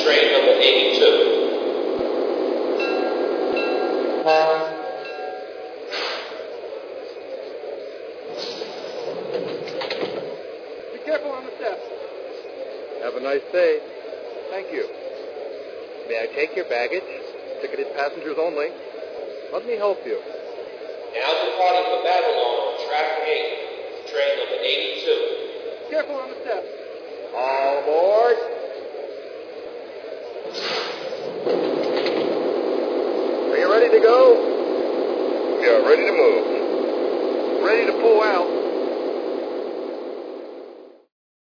train number 82. Be careful on the steps. Have a nice day. Thank you. May I take your baggage? Ticketed passengers only. Let me help you. Now departing for Babylon on track 8, train number 82. Careful on the steps. All aboard. Are you ready to go? We are ready to move.